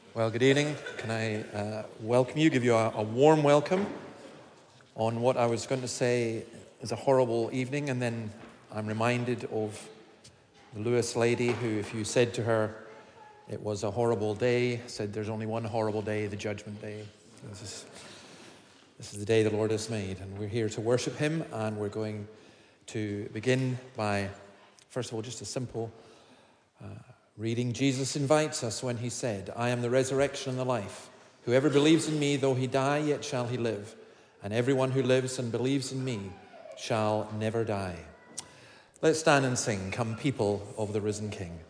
Well, good evening. Can I welcome you, give you a warm welcome on what I was going to say is a horrible evening, and then I'm reminded of the Lewis lady who, if you said to her it was a horrible day, said there's only one horrible day, the judgment day. This is the day the Lord has made, and we're here to worship him, and we're going to begin by, first of all, just a simple reading. Jesus invites us when he said, "I am the resurrection and the life. Whoever believes in me, though he die, yet shall he live. And everyone who lives and believes in me shall never die." Let's stand and sing, "Come People of the Risen King."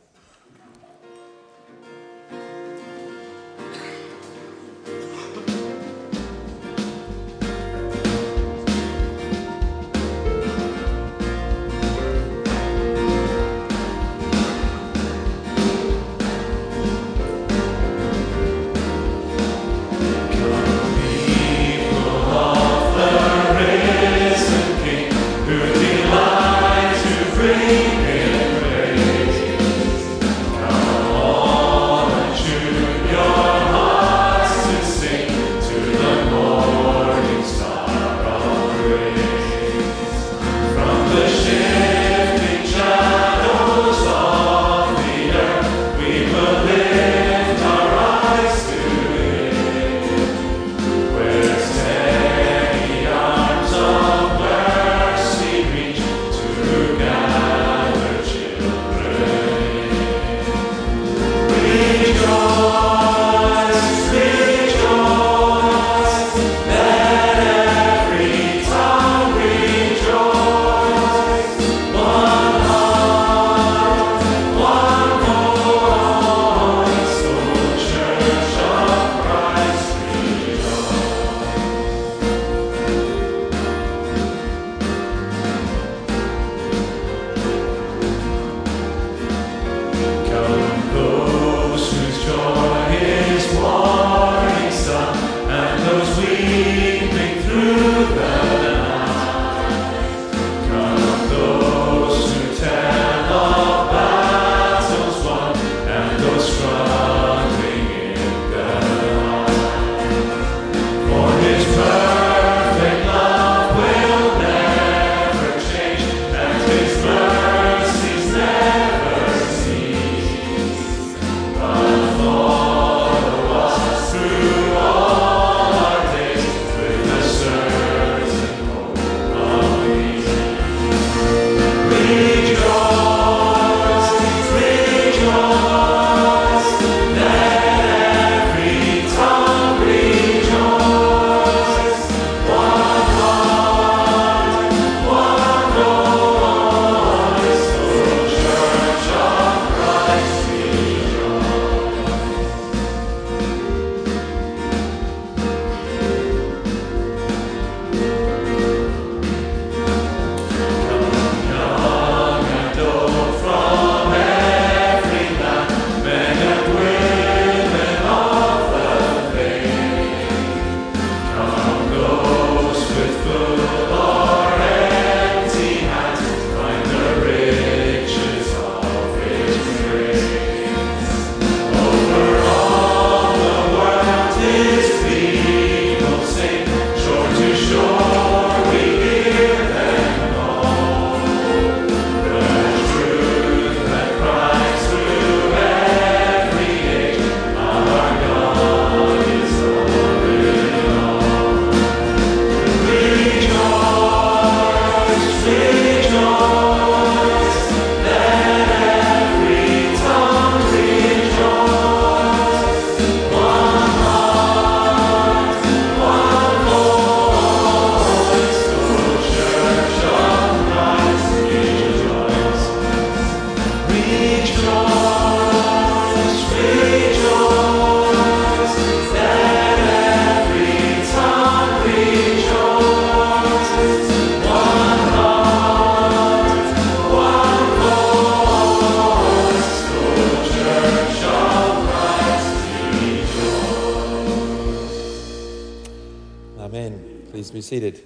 Please be seated.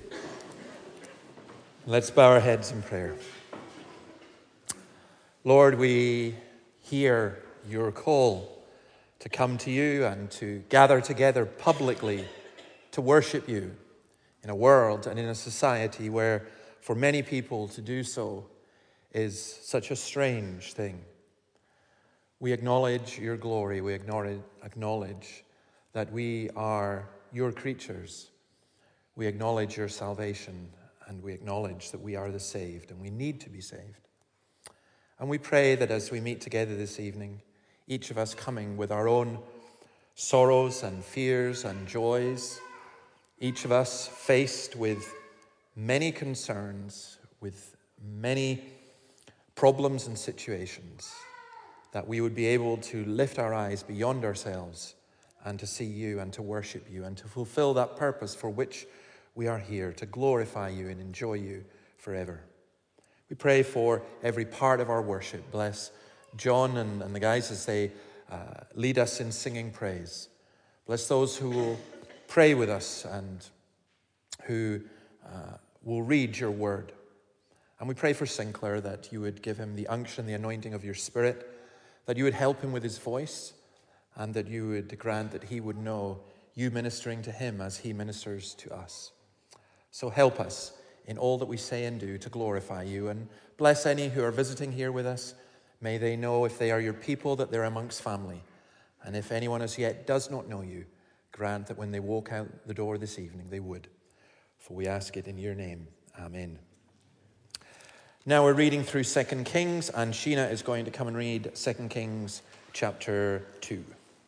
Let's bow our heads in prayer. Lord, we hear your call to come to you and to gather together publicly to worship you in a world and in a society where for many people to do so is such a strange thing. We acknowledge your glory. We acknowledge that we are your creatures. We acknowledge your salvation, and we acknowledge that we are the saved and we need to be saved. And we pray that as we meet together this evening, each of us coming with our own sorrows and fears and joys, each of us faced with many concerns, with many problems and situations, that we would be able to lift our eyes beyond ourselves and to see you and to worship you and to fulfill that purpose for which we are here, to glorify you and enjoy you forever. We pray for every part of our worship. Bless John and the guys as they lead us in singing praise. Bless those who will pray with us and who will read your word. And we pray for Sinclair that you would give him the unction, the anointing of your Spirit, that you would help him with his voice, and that you would grant that he would know you ministering to him as he ministers to us. So help us in all that we say and do to glorify you, and bless any who are visiting here with us. May they know, if they are your people, that they're amongst family. And if anyone as yet does not know you, grant that when they walk out the door this evening, they would. For we ask it in your name. Amen. Now we're reading through 2 Kings, and Sheena is going to come and read 2 Kings chapter 2.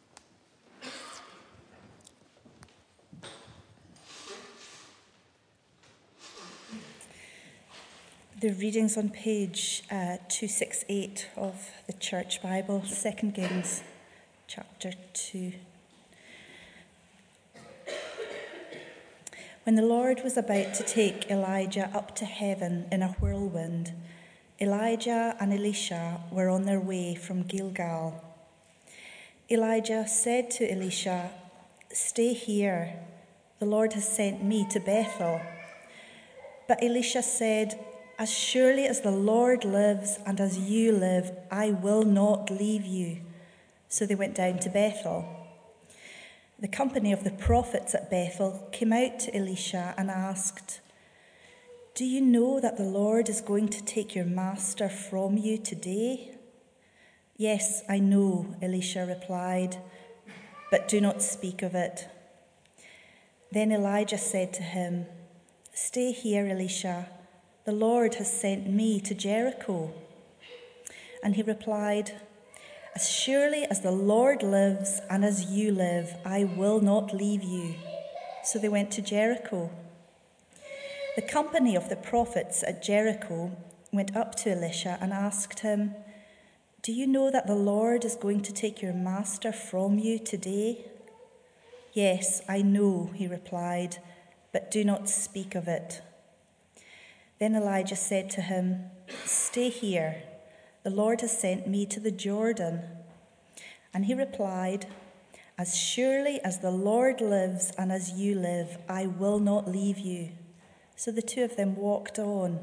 The readings on page 268 of the Church Bible, 2 Kings chapter 2. When the Lord was about to take Elijah up to heaven in a whirlwind, Elijah and Elisha were on their way from Gilgal. Elijah said to Elisha, "Stay here. The Lord has sent me to Bethel." But Elisha said, "As surely as the Lord lives and as you live, I will not leave you." So they went down to Bethel. The company of the prophets at Bethel came out to Elisha and asked, "Do you know that the Lord is going to take your master from you today?" "Yes, I know," Elisha replied, "but do not speak of it." Then Elijah said to him, "Stay here, Elisha. The Lord has sent me to Jericho." And he replied, "As surely as the Lord lives and as you live, I will not leave you." So they went to Jericho. The company of the prophets at Jericho went up to Elisha and asked him, "Do you know that the Lord is going to take your master from you today?" "Yes, I know," he replied, "but do not speak of it." Then Elijah said to him, "Stay here. The Lord has sent me to the Jordan." And he replied, "As surely as the Lord lives and as you live, I will not leave you." So the two of them walked on.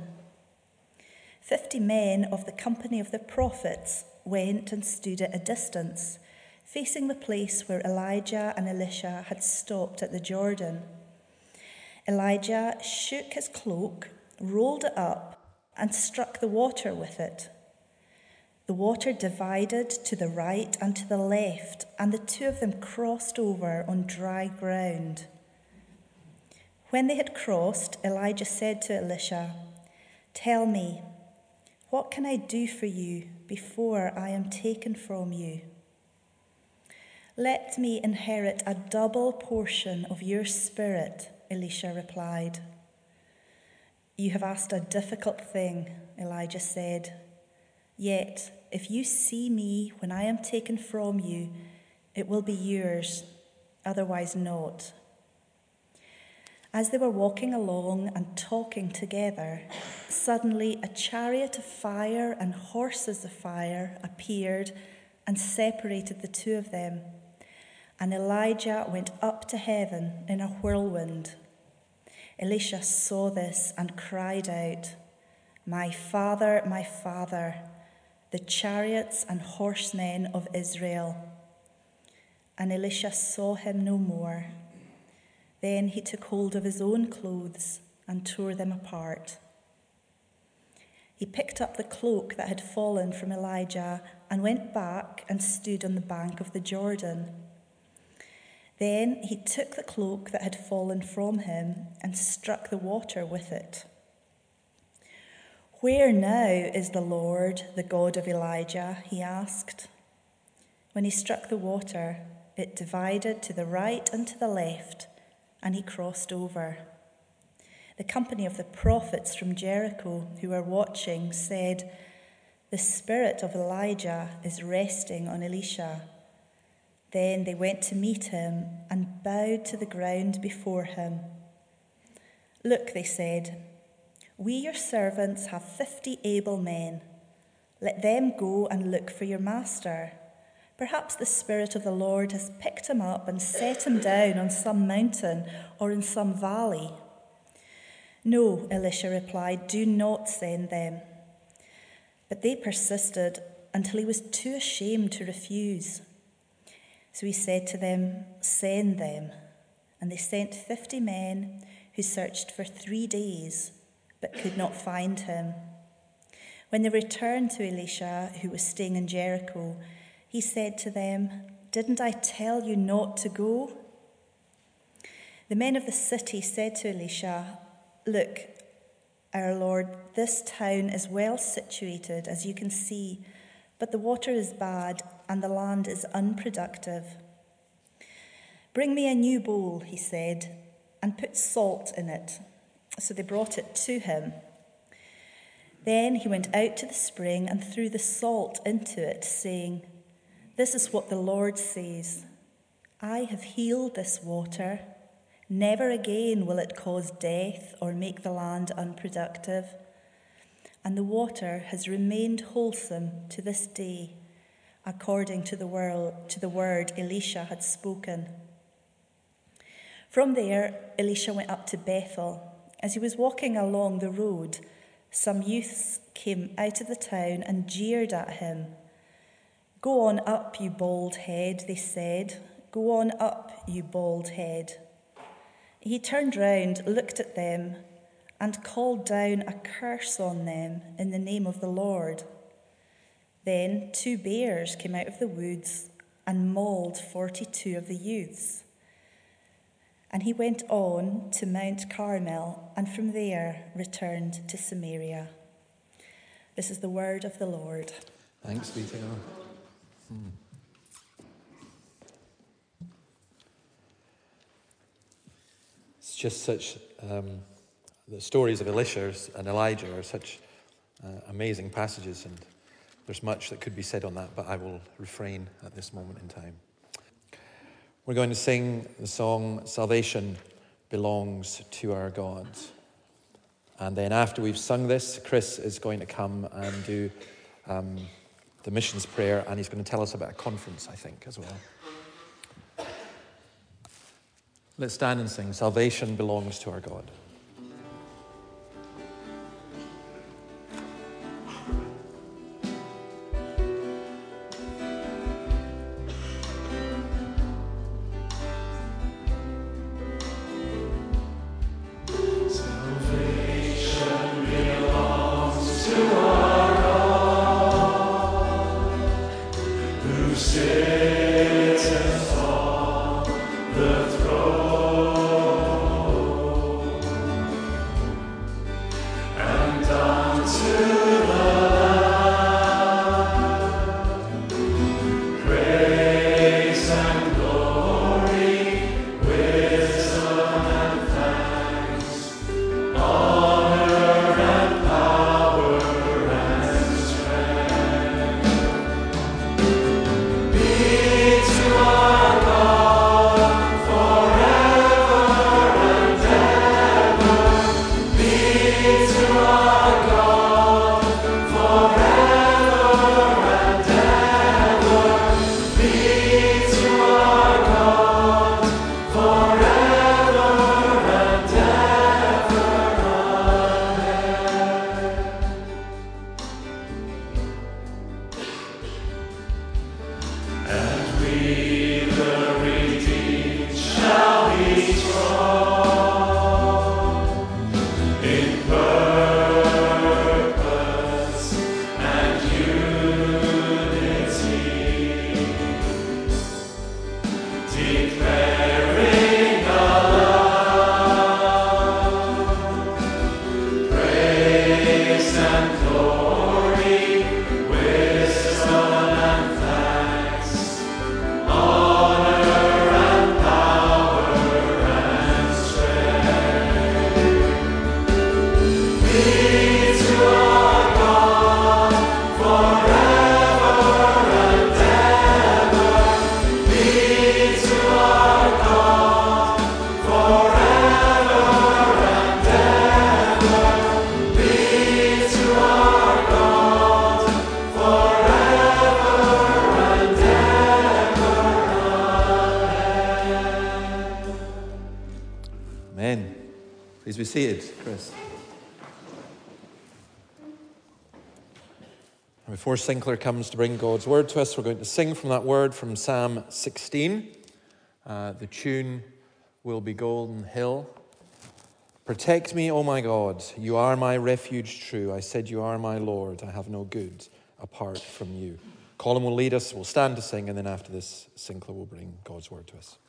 50 men of the company of the prophets went and stood at a distance, facing the place where Elijah and Elisha had stopped at the Jordan. Elijah shook his cloak, rolled it up, and struck the water with it. The water divided to the right and to the left, and the two of them crossed over on dry ground. When they had crossed, Elijah said to Elisha, "Tell me, what can I do for you before I am taken from you?" "Let me inherit a double portion of your spirit," Elisha replied. "You have asked a difficult thing," Elijah said. "Yet, if you see me when I am taken from you, it will be yours, otherwise not." As they were walking along and talking together, suddenly a chariot of fire and horses of fire appeared and separated the two of them, and Elijah went up to heaven in a whirlwind. Elisha saw this and cried out, my father, the chariots and horsemen of Israel." and Elisha saw him no more. Then he took hold of his own clothes and tore them apart. He picked up the cloak that had fallen from Elijah and went back and stood on the bank of the Jordan. Then he took the cloak that had fallen from him and struck the water with it. "Where now is the Lord, the God of Elijah?" he asked. When he struck the water, it divided to the right and to the left, and he crossed over. The company of the prophets from Jericho who were watching said, "The spirit of Elijah is resting on Elisha." Then they went to meet him and bowed to the ground before him. "Look," they said, "we, your servants, have 50 able men. Let them go and look for your master. Perhaps the Spirit of the Lord has picked him up and set him down on some mountain or in some valley." "No," Elisha replied, "do not send them." But they persisted until he was too ashamed to refuse. So he said to them, "Send them." And they sent 50 men who searched for 3 days, but could not find him. When they returned to Elisha, who was staying in Jericho, he said to them, "Didn't I tell you not to go?" The men of the city said to Elisha, "Look, our Lord, this town is well situated, as you can see, but the water is bad and the land is unproductive." "Bring me a new bowl," he said, "and put salt in it." So they brought it to him. Then he went out to the spring and threw the salt into it, saying, "This is what the Lord says, I have healed this water. Never again will it cause death or make the land unproductive." And the water has remained wholesome to this day, according to the word Elisha had spoken. From there, Elisha went up to Bethel. As he was walking along the road, some youths came out of the town and jeered at him. "Go on up, you bald head," they said. "Go on up, you bald head." He turned round, looked at them, and called down a curse on them in the name of the Lord. Then 2 bears came out of the woods and mauled 42 of the youths. And he went on to Mount Carmel, and from there returned to Samaria. This is the word of the Lord. Thanks be to God. It's just such, the stories of Elisha and Elijah are such amazing passages, and there's much that could be said on that, but I will refrain at this moment in time. We're going to sing the song, "Salvation Belongs to Our God." And then after we've sung this, Chris is going to come and do the missions prayer, and he's going to tell us about a conference, I think, as well. Let's stand and sing, "Salvation Belongs to Our God." Please be seated, Chris. Before Sinclair comes to bring God's word to us, we're going to sing from that word from Psalm 16. The tune will be Golden Hill. Protect me, O my God. You are my refuge true. I said you are my Lord. I have no good apart from you. Colin will lead us. We'll stand to sing, and then after this, Sinclair will bring God's word to us.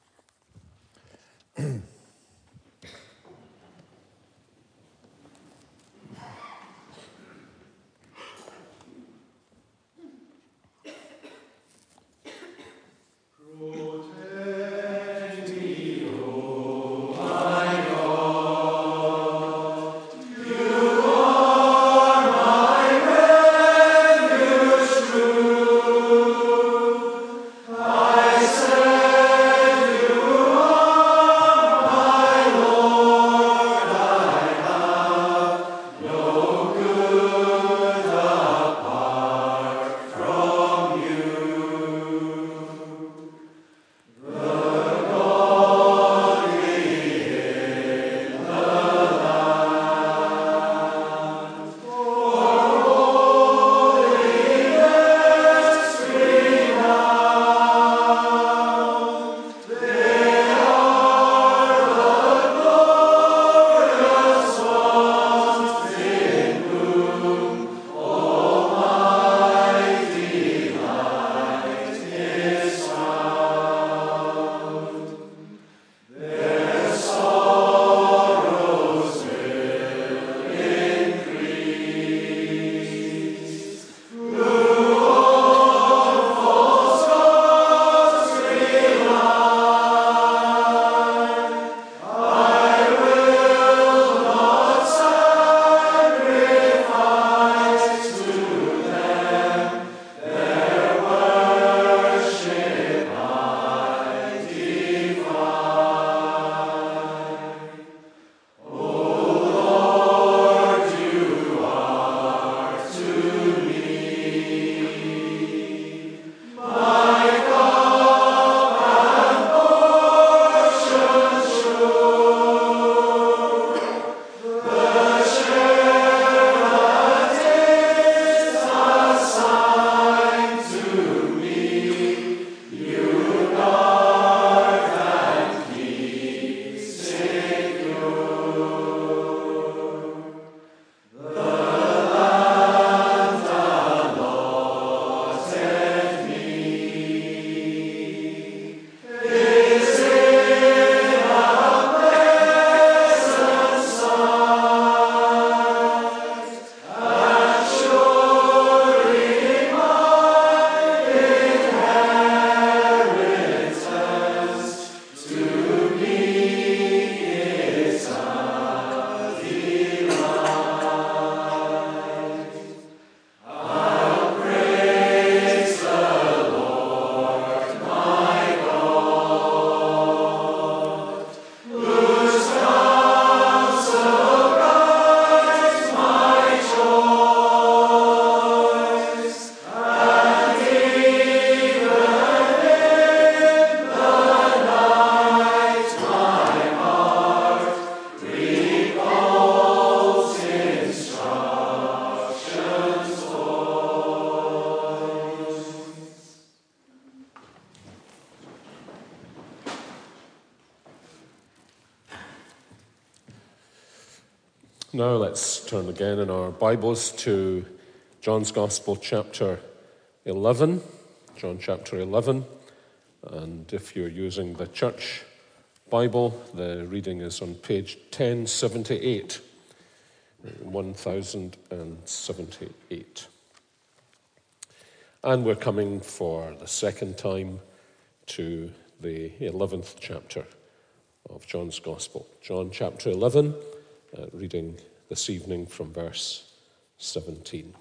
Now let's turn again in our Bibles to John's Gospel, chapter 11. John chapter 11. And if you're using the church Bible, the reading is on page 1078. 1078. And we're coming for the second time to the 11th chapter of John's Gospel. John chapter 11, reading this evening from verse 17.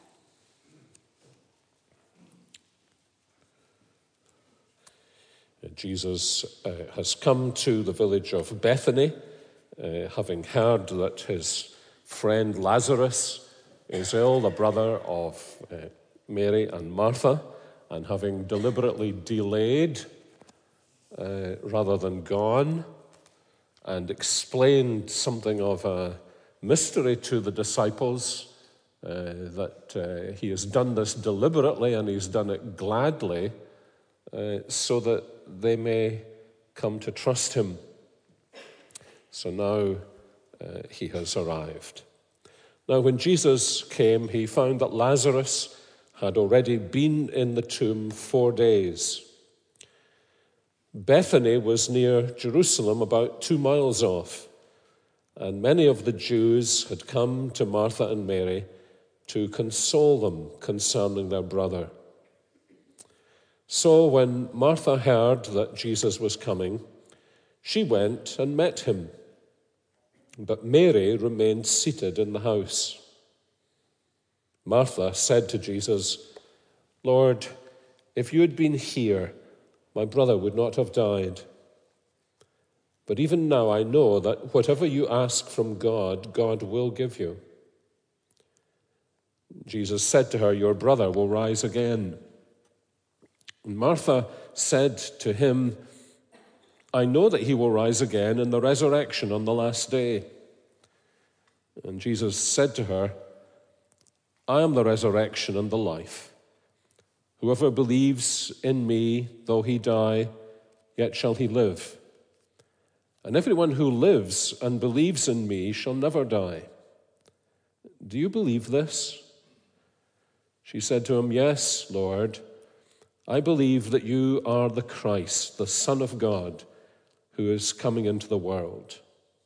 Jesus has come to the village of Bethany, having heard that his friend Lazarus is ill, the brother of Mary and Martha, and having deliberately delayed rather than gone, and explained something of a mystery to the disciples, that he has done this deliberately and he's done it gladly, so that they may come to trust him. So now he has arrived. Now when Jesus came, he found that Lazarus had already been in the tomb 4 days. Bethany was near Jerusalem, about 2 miles off, and many of the Jews had come to Martha and Mary to console them concerning their brother. So when Martha heard that Jesus was coming, she went and met him. But Mary remained seated in the house. Martha said to Jesus, "Lord, if you had been here, my brother would not have died. But even now I know that whatever you ask from God, God will give you." Jesus said to her, "Your brother will rise again." And Martha said to him, "I know that he will rise again in the resurrection on the last day." And Jesus said to her, "I am the resurrection and the life. Whoever believes in me, though he die, yet shall he live. And everyone who lives and believes in me shall never die. Do you believe this?" She said to him, "Yes, Lord. I believe that you are the Christ, the Son of God, who is coming into the world."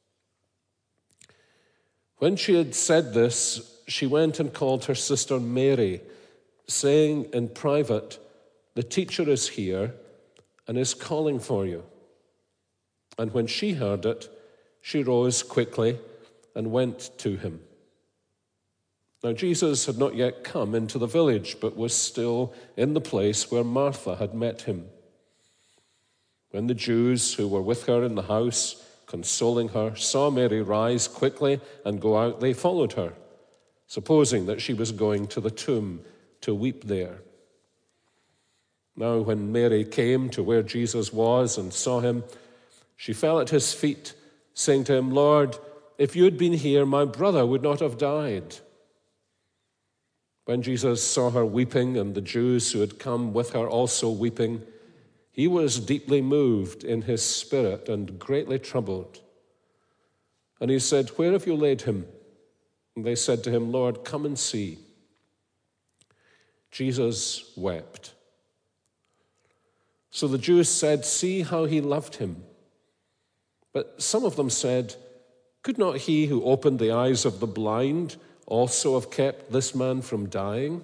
When she had said this, she went and called her sister Mary, saying in private, "The teacher is here and is calling for you." And when she heard it, she rose quickly and went to him. Now Jesus had not yet come into the village, but was still in the place where Martha had met him. When the Jews who were with her in the house, consoling her, saw Mary rise quickly and go out, they followed her, supposing that she was going to the tomb to weep there. Now when Mary came to where Jesus was and saw him, she fell at his feet, saying to him, "Lord, if you had been here, my brother would not have died." When Jesus saw her weeping, and the Jews who had come with her also weeping, he was deeply moved in his spirit and greatly troubled. And he said, "Where have you laid him?" And they said to him, "Lord, come and see." Jesus wept. So the Jews said, "See how he loved him." But some of them said, "Could not he who opened the eyes of the blind also have kept this man from dying?"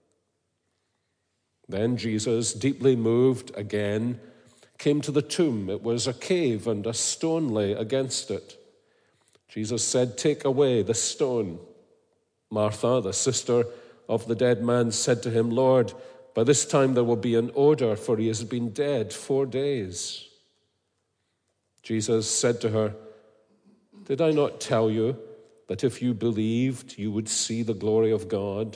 Then Jesus, deeply moved again, came to the tomb. It was a cave, and a stone lay against it. Jesus said, "Take away the stone." Martha, the sister of the dead man, said to him, "Lord, by this time there will be an odor, for he has been dead 4 days." Jesus said to her, "Did I not tell you that if you believed, you would see the glory of God?"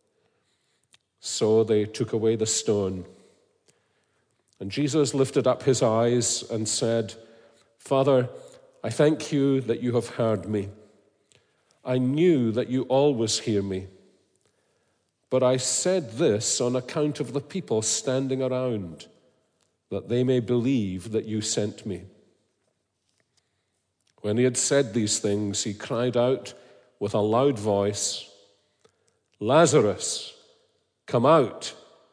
So they took away the stone. And Jesus lifted up his eyes and said, "Father, I thank you that you have heard me. I knew that you always hear me. But I said this on account of the people standing around, that they may believe that you sent me." When he had said these things, he cried out with a loud voice, "Lazarus, come out."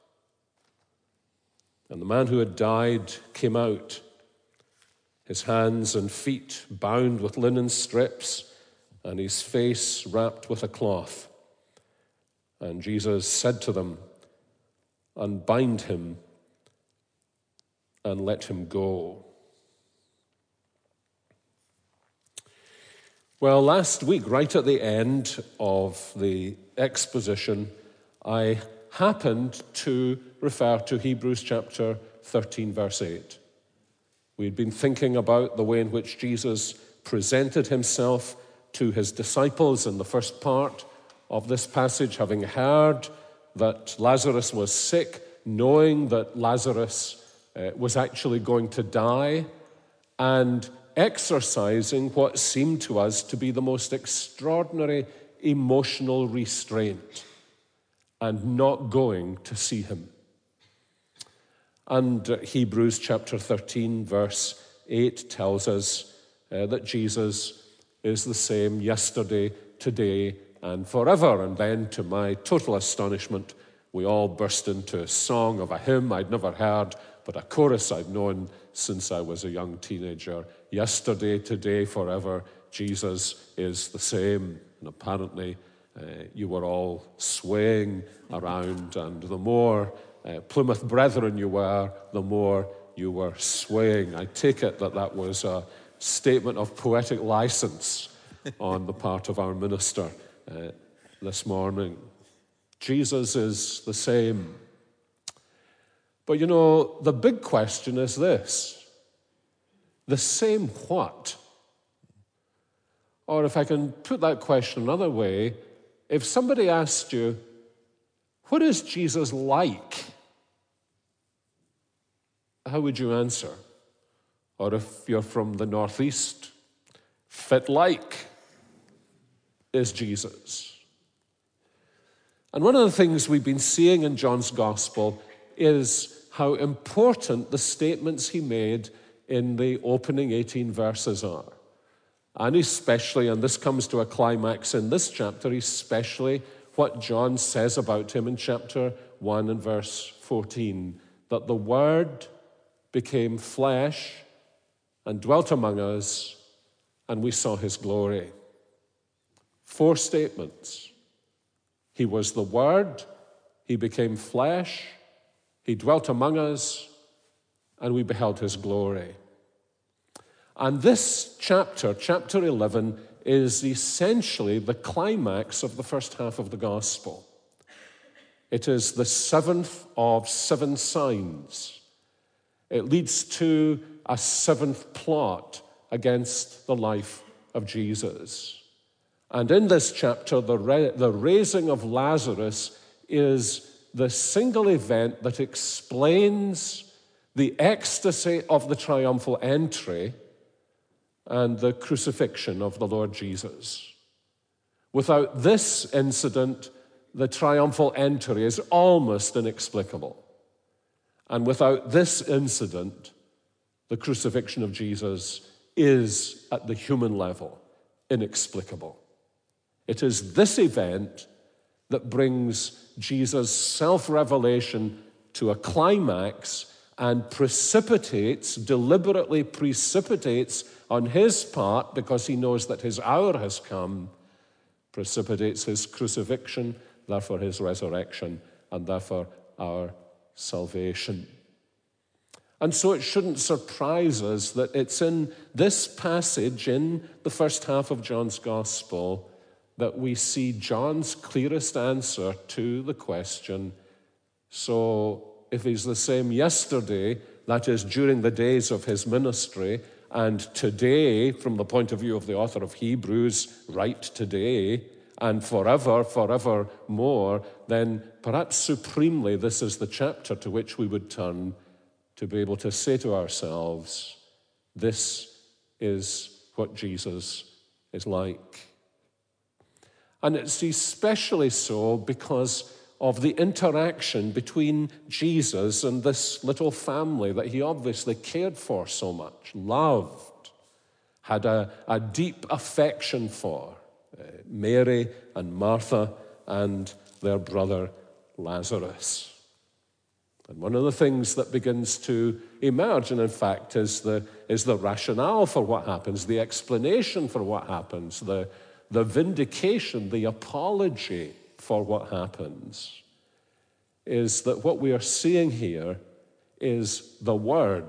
And the man who had died came out, his hands and feet bound with linen strips, and his face wrapped with a cloth. And Jesus said to them, "Unbind him and let him go." Well, last week, right at the end of the exposition, I happened to refer to Hebrews chapter 13, verse 8. We'd been thinking about the way in which Jesus presented himself to his disciples in the first part of this passage, having heard that Lazarus was sick, knowing that Lazarus was actually going to die, and exercising what seemed to us to be the most extraordinary emotional restraint and not going to see him. And Hebrews chapter 13, verse 8 tells us that Jesus is the same yesterday, today, and forever. And then, to my total astonishment, we all burst into a song of a hymn I'd never heard, but a chorus I'd known since I was a young teenager. Yesterday, today, forever, Jesus is the same. And apparently, you were all swaying around, and the more Plymouth Brethren you were, the more you were swaying. I take it that that was a statement of poetic license on the part of our minister this morning. Jesus is the same. But you know, the big question is this: the same what? Or if I can put that question another way, if somebody asked you, what is Jesus like? How would you answer? Or if you're from the Northeast, fit like is Jesus. And one of the things we've been seeing in John's Gospel is how important the statements he made in the opening 18 verses are. And especially, and this comes to a climax in this chapter, especially what John says about him in chapter 1 and verse 14, that the Word became flesh and dwelt among us, and we saw his glory. 4 statements. He was the Word, he became flesh, he dwelt among us, and we beheld his glory. And this chapter, chapter 11, is essentially the climax of the first half of the gospel. It is the 7th of 7 signs. It leads to a 7th plot against the life of Jesus. And in this chapter, the raising of Lazarus is the single event that explains the ecstasy of the triumphal entry and the crucifixion of the Lord Jesus. Without this incident, the triumphal entry is almost inexplicable. And without this incident, the crucifixion of Jesus is, at the human level, inexplicable. It is this event that brings Jesus' self-revelation to a climax and deliberately precipitates on his part, because he knows that his hour has come, precipitates his crucifixion, therefore his resurrection, and therefore our salvation. And so it shouldn't surprise us that it's in this passage in the first half of John's Gospel that we see John's clearest answer to the question, so if he's the same yesterday, that is during the days of his ministry, and today, from the point of view of the author of Hebrews, right today, and forevermore, then perhaps supremely this is the chapter to which we would turn to be able to say to ourselves, this is what Jesus is like. And it's especially so because of the interaction between Jesus and this little family that he obviously cared for so much, loved, had a deep affection for, Mary and Martha and their brother Lazarus. And one of the things that begins to emerge, and in fact is the rationale for what happens, the explanation for what happens, the vindication, the apology for what happens, is that what we are seeing here is the Word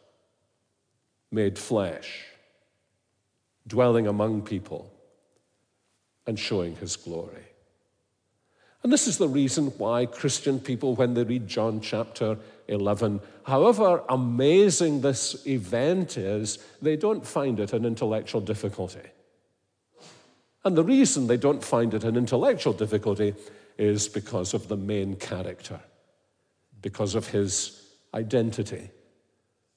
made flesh, dwelling among people and showing his glory. And this is the reason why Christian people, when they read John chapter 11, however amazing this event is, they don't find it an intellectual difficulty. And the reason they don't find it an intellectual difficulty is because of the main character, because of his identity,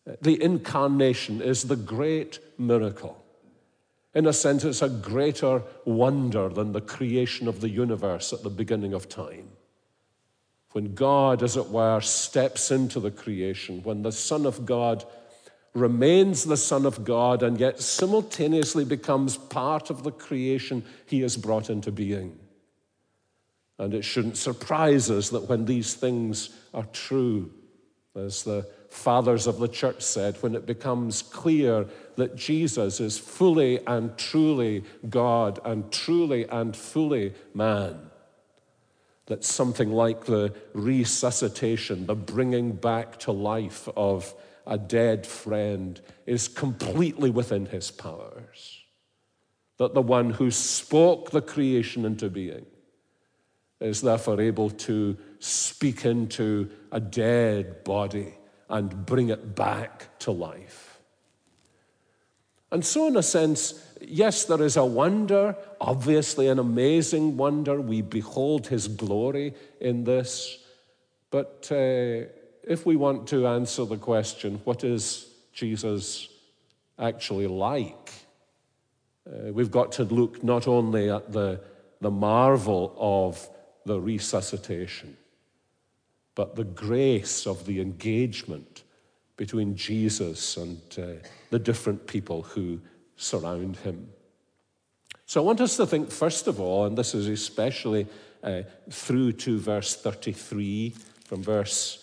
The incarnation is the great miracle. In a sense, it's a greater wonder than the creation of the universe at the beginning of time. When God, as it were, steps into the creation, when the Son of God remains the Son of God and yet simultaneously becomes part of the creation he has brought into being. And it shouldn't surprise us that when these things are true, as the fathers of the church said, when it becomes clear that Jesus is fully and truly God and truly and fully man, that something like the resuscitation, the bringing back to life of a dead friend is completely within his powers. That the one who spoke the creation into being is therefore able to speak into a dead body and bring it back to life. And so, in a sense, yes, there is a wonder, obviously an amazing wonder. We behold his glory in this. But if we want to answer the question, what is Jesus actually like? We've got to look not only at the marvel of the resuscitation, but the grace of the engagement between Jesus and the different people who surround him. So I want us to think, first of all, and this is especially through to verse 33, from verse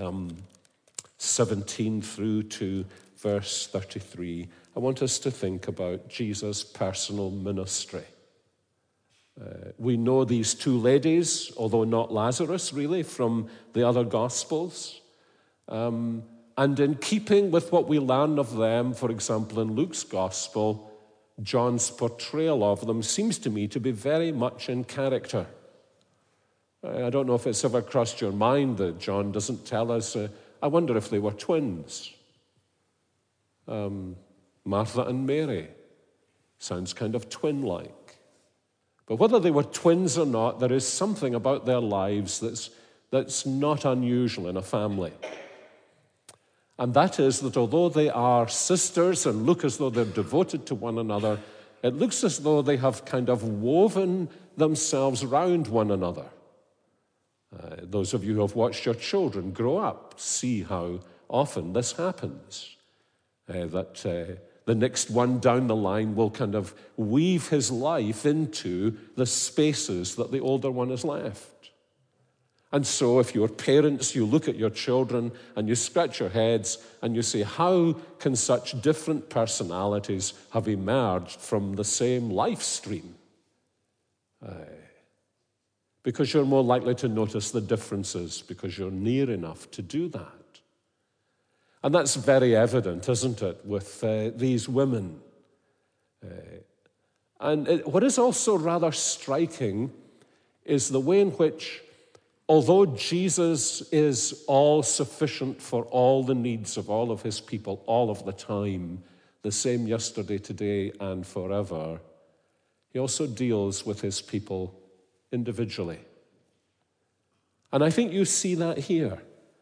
17 through to verse 33, I want us to think about Jesus' personal ministry. We know these two ladies, although not Lazarus, really, from the other Gospels. And in keeping with what we learn of them, for example, in Luke's Gospel, John's portrayal of them seems to me to be very much in character. I don't know if it's ever crossed your mind that John doesn't tell us, I wonder if they were twins. Martha and Mary. Sounds kind of twin-like. But whether they were twins or not, there is something about their lives that's not unusual in a family. And that is that although they are sisters and look as though they're devoted to one another, it looks as though they have kind of woven themselves round one another. Those of you who have watched your children grow up see how often this happens. The next one down the line will kind of weave his life into the spaces that the older one has left. And so if you're parents, you look at your children and you scratch your heads and you say, how can such different personalities have emerged from the same life stream? Because you're more likely to notice the differences because you're near enough to do that. And that's very evident, isn't it, with these women. What is also rather striking is the way in which, although Jesus is all sufficient for all the needs of all of his people all of the time, the same yesterday, today, and forever, he also deals with his people individually. And I think you see that here.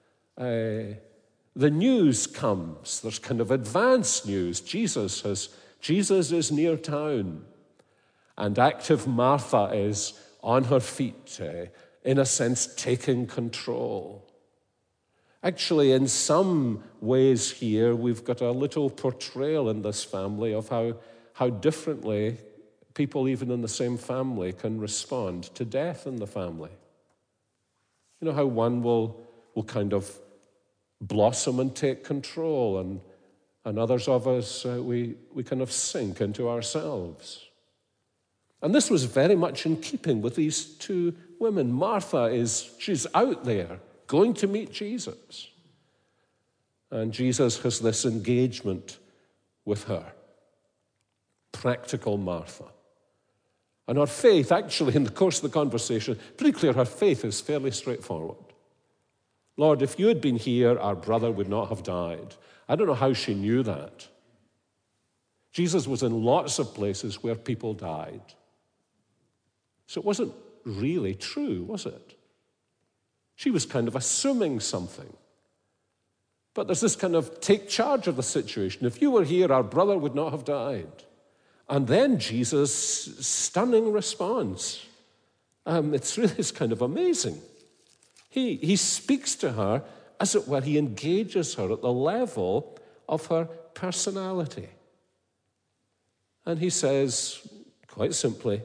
The news comes. There's kind of advanced news. Jesus is near town. And active Martha is on her feet, in a sense, taking control. Actually, in some ways here, we've got a little portrayal in this family of how differently people, even in the same family, can respond to death in the family. You know how one will kind of blossom and take control, and others of us, we kind of sink into ourselves. And this was very much in keeping with these two women. Martha she's out there going to meet Jesus. And Jesus has this engagement with her. Practical Martha. And her faith, actually, in the course of the conversation, pretty clear her faith is fairly straightforward. Lord, if you had been here, our brother would not have died. I don't know how she knew that. Jesus was in lots of places where people died. So it wasn't really true, was it? She was kind of assuming something. But there's this kind of take charge of the situation. If you were here, our brother would not have died. And then Jesus' stunning response. It's kind of amazing. He speaks to her, as it were, he engages her at the level of her personality. And he says, quite simply,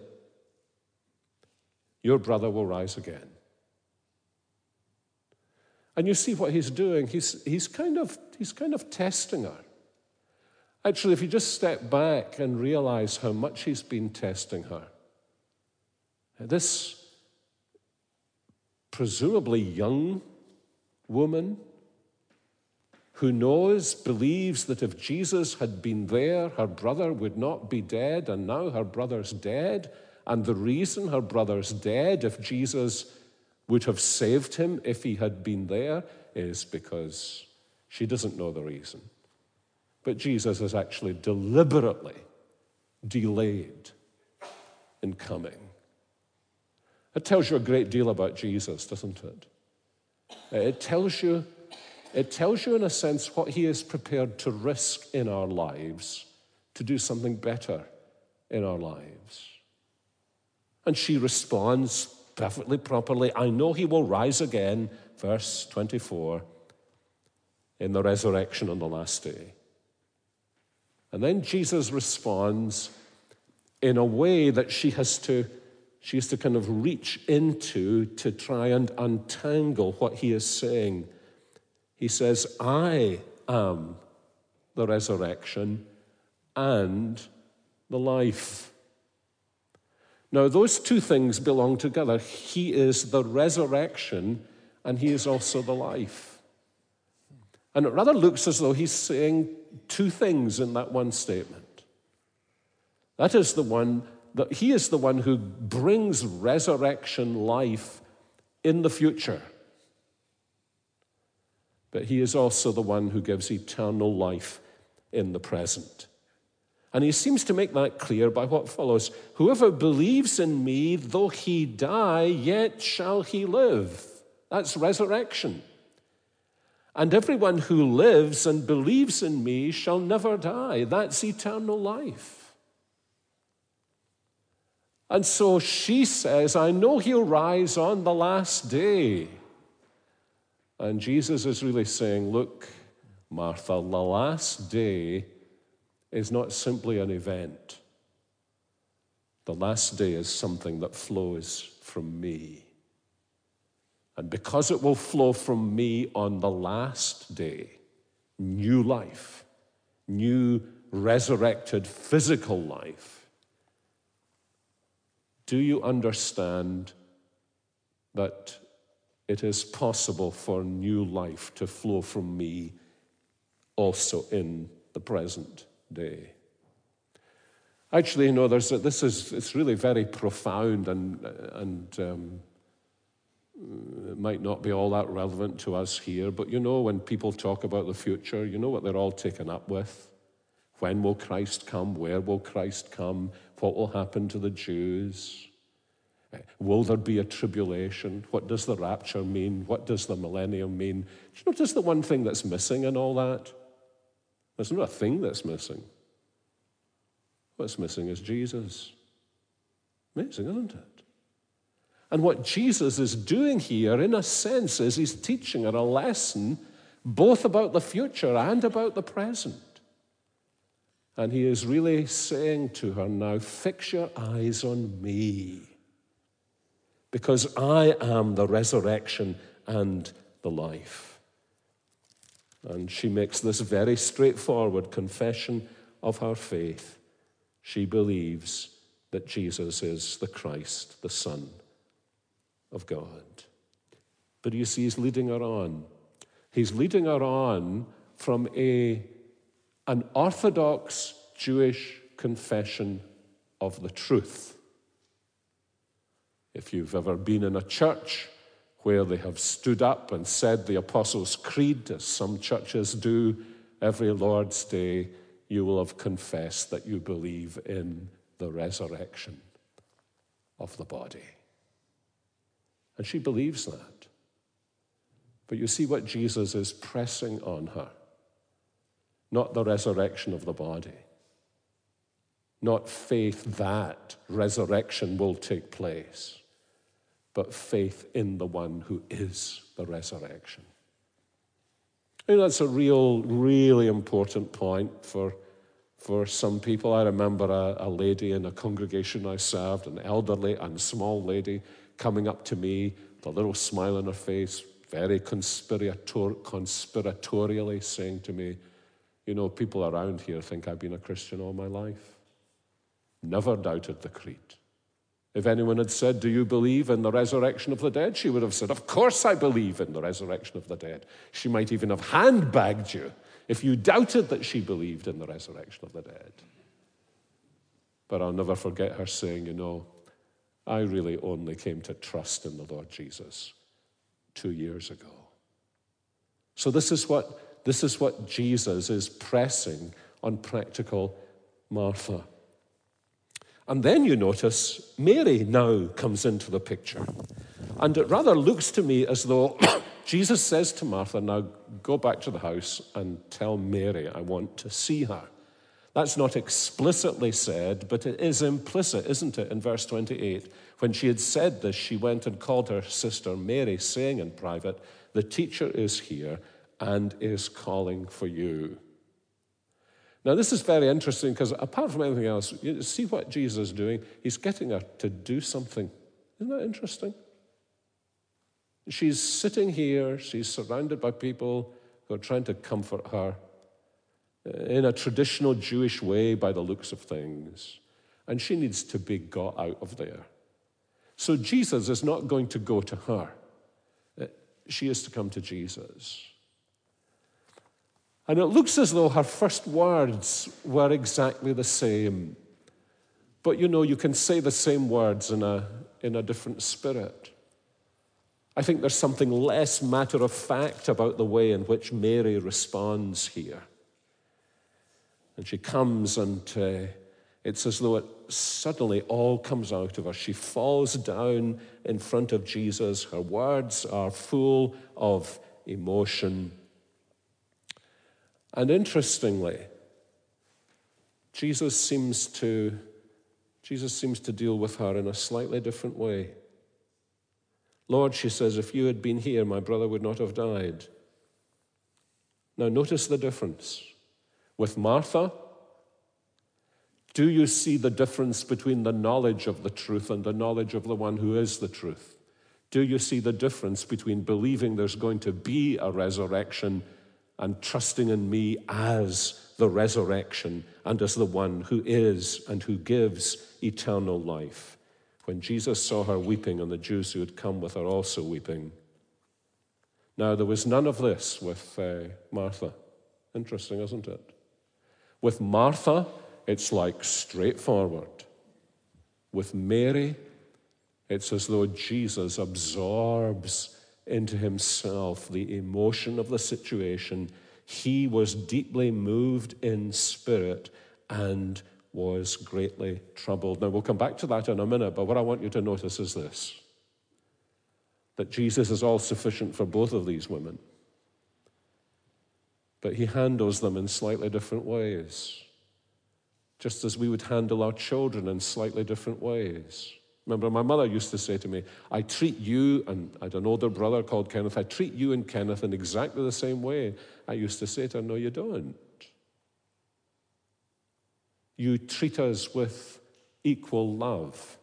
your brother will rise again. And you see what he's doing. He's kind of testing her. Actually, if you just step back and realize how much he's been testing her, this presumably young woman who believes that if Jesus had been there, her brother would not be dead, and now her brother's dead, and the reason her brother's dead, if Jesus would have saved him if he had been there, is because she doesn't know the reason. But Jesus has actually deliberately delayed in coming. It tells you a great deal about Jesus, doesn't it? It tells you in a sense what he is prepared to risk in our lives to do something better in our lives. And she responds perfectly properly, I know he will rise again, verse 24, in the resurrection on the last day. And then Jesus responds in a way that she has to kind of reach into to try and untangle what he is saying. He says, I am the resurrection and the life. Now, those two things belong together. He is the resurrection and he is also the life. And it rather looks as though he's saying two things in that one statement. That is that he is the one who brings resurrection life in the future. But he is also the one who gives eternal life in the present. And he seems to make that clear by what follows. Whoever believes in me, though he die, yet shall he live. That's resurrection. And everyone who lives and believes in me shall never die. That's eternal life. And so she says, I know he'll rise on the last day. And Jesus is really saying, look, Martha, the last day is not simply an event. The last day is something that flows from me. And because it will flow from me on the last day, new life, new resurrected physical life, do you understand that it is possible for new life to flow from me also in the present day? Actually, it's really very profound and it might not be all that relevant to us here, but when people talk about the future, you know what they're all taken up with? When will Christ come? Where will Christ come? What will happen to the Jews? Will there be a tribulation? What does the rapture mean? What does the millennium mean? Do you notice the one thing that's missing in all that? There's not a thing that's missing. What's missing is Jesus. Amazing, isn't it? And what Jesus is doing here, in a sense, is he's teaching her a lesson both about the future and about the present. And he is really saying to her now, fix your eyes on me, because I am the resurrection and the life. And she makes this very straightforward confession of her faith. She believes that Jesus is the Christ, the Son of God. But you see, he's leading her on. He's leading her on from an orthodox Jewish confession of the truth. If you've ever been in a church where they have stood up and said the Apostles' Creed, as some churches do every Lord's Day, you will have confessed that you believe in the resurrection of the body. And she believes that. But you see what Jesus is pressing on her. Not the resurrection of the body. Not faith that resurrection will take place, but faith in the one who is the resurrection. I think that's a really important point for some people. I remember a lady in a congregation I served, an elderly and small lady, coming up to me with a little smile on her face, very conspiratorially saying to me, you know, people around here think I've been a Christian all my life. Never doubted the creed. If anyone had said, do you believe in the resurrection of the dead? She would have said, of course I believe in the resurrection of the dead. She might even have handbagged you if you doubted that she believed in the resurrection of the dead. But I'll never forget her saying, you know, I really only came to trust in the Lord Jesus 2 years ago. So this is what Jesus is pressing on practical Martha. And then you notice Mary now comes into the picture. And it rather looks to me as though Jesus says to Martha, now go back to the house and tell Mary I want to see her. That's not explicitly said, but it is implicit, isn't it, in verse 28. When she had said this, she went and called her sister Mary, saying in private, the teacher is here and is calling for you. Now, this is very interesting because apart from anything else, you see what Jesus is doing? He's getting her to do something. Isn't that interesting? She's sitting here. She's surrounded by people who are trying to comfort her in a traditional Jewish way by the looks of things. And she needs to be got out of there. So Jesus is not going to go to her. She is to come to Jesus. And it looks as though her first words were exactly the same. But you know, you can say the same words in a different spirit. I think there's something less matter of fact about the way in which Mary responds here. And she comes and it's as though it suddenly all comes out of her. She falls down in front of Jesus. Her words are full of emotion. And interestingly, Jesus seems to deal with her in a slightly different way. Lord, she says, if you had been here, my brother would not have died. Now notice the difference. With Martha, do you see the difference between the knowledge of the truth and the knowledge of the one who is the truth? Do you see the difference between believing there's going to be a resurrection and trusting in me as the resurrection and as the one who is and who gives eternal life? When Jesus saw her weeping and the Jews who had come with her also weeping. Now, there was none of this with Martha. Interesting, isn't it? With Martha, it's like straightforward. With Mary, it's as though Jesus absorbs into himself the emotion of the situation. He was deeply moved in spirit and was greatly troubled. Now, we'll come back to that in a minute, but what I want you to notice is this, that Jesus is all sufficient for both of these women, but he handles them in slightly different ways, just as we would handle our children in slightly different ways. Remember, my mother used to say to me, I treat you, and I had an older brother called Kenneth, I treat you and Kenneth in exactly the same way. I used to say to her, no, you don't. You treat us with equal love,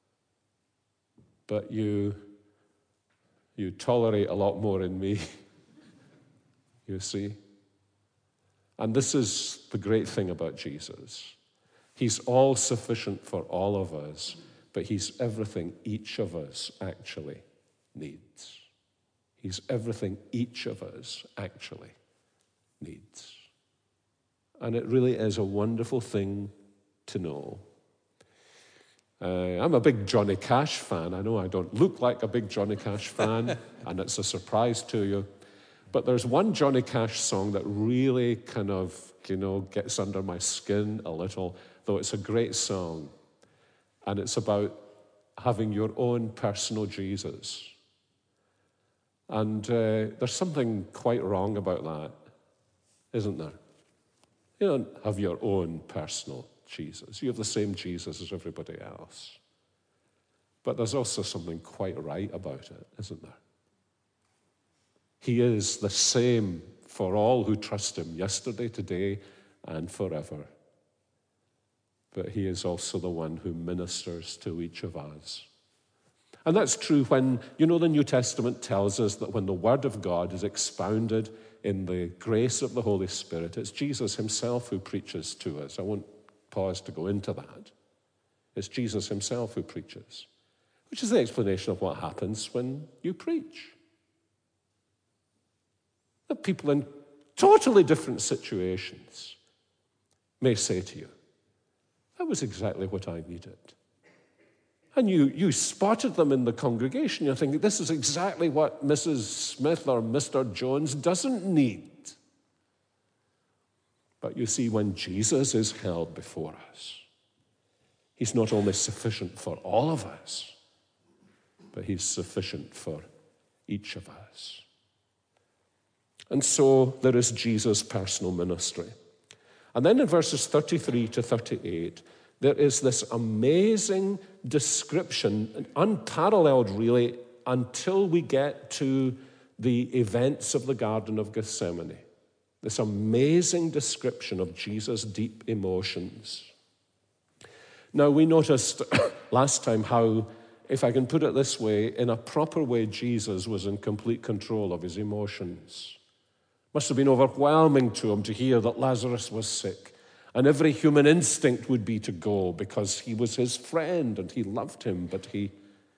but you tolerate a lot more in me, you see. And this is the great thing about Jesus. He's all sufficient for all of us, but he's everything each of us actually needs. He's everything each of us actually needs. And it really is a wonderful thing to know. I'm a big Johnny Cash fan. I know I don't look like a big Johnny Cash fan, and it's a surprise to you. But there's one Johnny Cash song that really kind of, gets under my skin a little, though it's a great song. And it's about having your own personal Jesus. And there's something quite wrong about that, isn't there? You don't have your own personal Jesus. You have the same Jesus as everybody else. But there's also something quite right about it, isn't there? He is the same for all who trust him, yesterday, today, and forever. But he is also the one who ministers to each of us. And that's true when, the New Testament tells us that when the Word of God is expounded in the grace of the Holy Spirit, it's Jesus himself who preaches to us. I won't pause to go into that. It's Jesus himself who preaches, which is the explanation of what happens when you preach. That people in totally different situations may say to you, that was exactly what I needed. And you spotted them in the congregation. You're thinking, this is exactly what Mrs. Smith or Mr. Jones doesn't need. But you see, when Jesus is held before us, he's not only sufficient for all of us, but he's sufficient for each of us. And so there is Jesus' personal ministry. And then in verses 33 to 38, there is this amazing description, unparalleled really, until we get to the events of the Garden of Gethsemane. This amazing description of Jesus' deep emotions. Now, we noticed last time how, if I can put it this way, in a proper way, Jesus was in complete control of his emotions. Must have been overwhelming to him to hear that Lazarus was sick. And every human instinct would be to go because he was his friend and he loved him. But he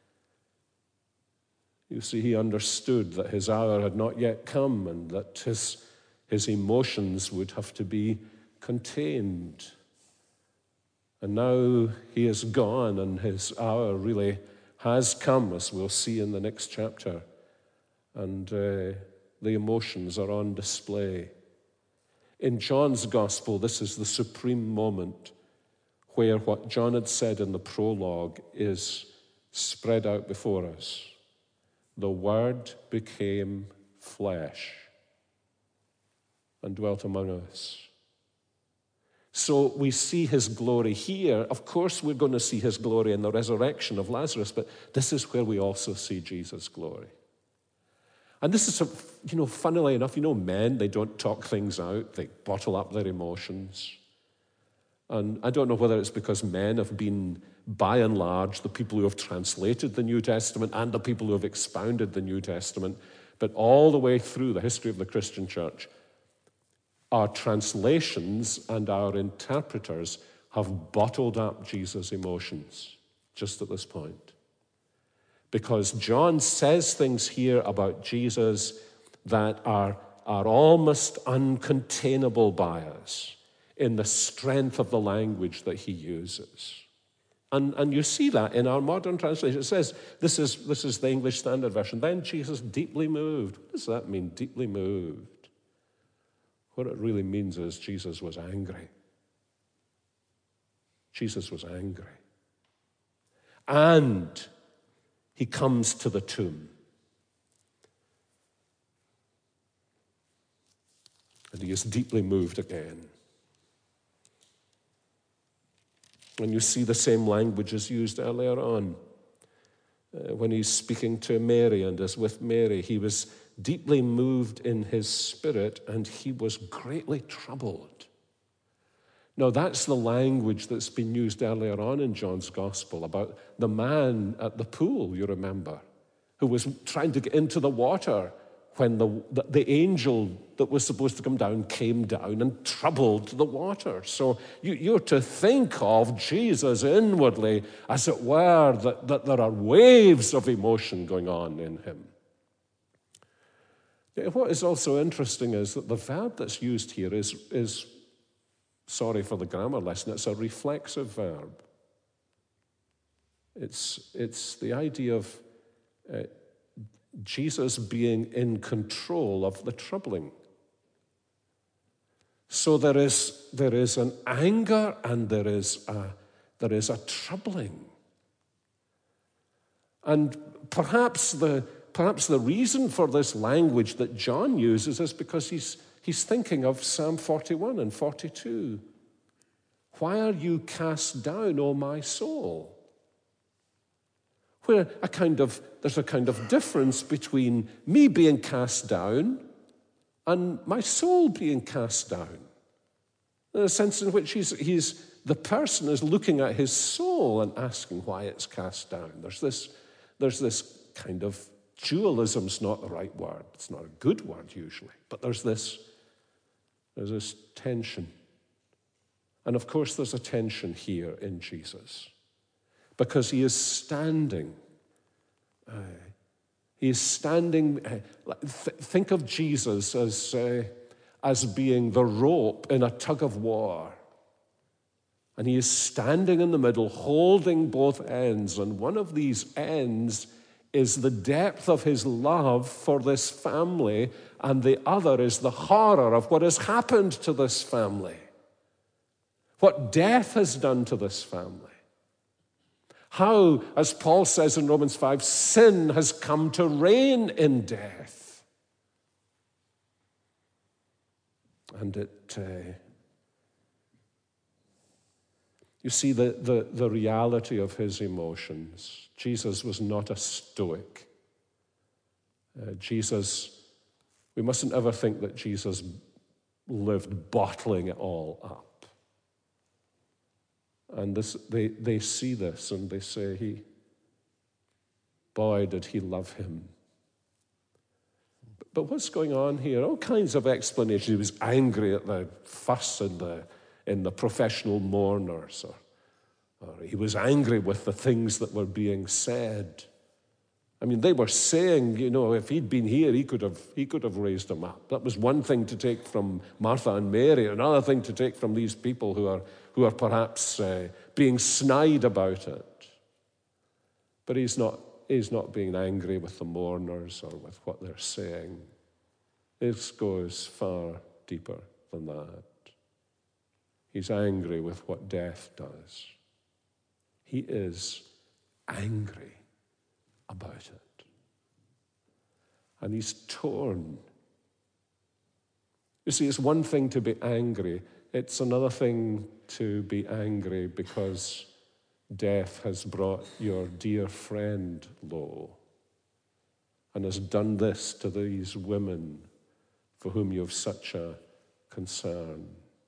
understood that his hour had not yet come and that his emotions would have to be contained. And now he is gone and his hour really has come, as we'll see in the next chapter. And the emotions are on display. In John's gospel, this is the supreme moment where what John had said in the prologue is spread out before us. The Word became flesh and dwelt among us. So we see his glory here. Of course, we're going to see his glory in the resurrection of Lazarus, but this is where we also see Jesus' glory. And this is, funnily enough, men, they don't talk things out. They bottle up their emotions. And I don't know whether it's because men have been, by and large, the people who have translated the New Testament and the people who have expounded the New Testament, but all the way through the history of the Christian church, our translations and our interpreters have bottled up Jesus' emotions just at this point. Because John says things here about Jesus that are almost uncontainable by us in the strength of the language that he uses. And you see that in our modern translation. It says, this is the English Standard Version, then Jesus deeply moved. What does that mean, deeply moved? What it really means is Jesus was angry. Jesus was angry. And he comes to the tomb. And he is deeply moved again. And you see the same language as used earlier on. When he's speaking to Mary and is with Mary, he was deeply moved in his spirit and he was greatly troubled. Now, that's the language that's been used earlier on in John's gospel about the man at the pool, you remember, who was trying to get into the water when the angel that was supposed to come down came down and troubled the water. So you're to think of Jesus inwardly, as it were, that there are waves of emotion going on in him. What is also interesting is that the verb that's used here is sorry for the grammar lesson, it's a reflexive verb. It's the idea of Jesus being in control of the troubling. So there is an anger and there is a troubling. And perhaps the perhaps the reason for this language that John uses is because he's thinking of Psalm 41 and 42. Why are you cast down, O my soul? Where there's a kind of difference between me being cast down and my soul being cast down. In a sense in which the person is looking at his soul and asking why it's cast down. There's this kind of dualism's not the right word. It's not a good word usually, but there's this tension. And of course there's a tension here in Jesus because he is standing. Think of Jesus as being the rope in a tug of war. And he is standing in the middle, holding both ends. And one of these ends is the depth of his love for this family, and the other is the horror of what has happened to this family. What death has done to this family. How, as Paul says in Romans 5, sin has come to reign in death. And you see the reality of his emotions. Jesus was not a stoic. We mustn't ever think that Jesus lived bottling it all up. And they see this and they say, boy, did he love him. But what's going on here? All kinds of explanations. He was angry at the fuss in the professional mourners, or he was angry with the things that were being said. I mean, they were saying, if he'd been here, he could have raised him up. That was one thing to take from Martha and Mary, another thing to take from these people who are perhaps being snide about it. But he's not being angry with the mourners or with what they're saying. This goes far deeper than that. He's angry with what death does. He is angry about it. And he's torn. You see, it's one thing to be angry. It's another thing to be angry because death has brought your dear friend low and has done this to these women for whom you have such a concern.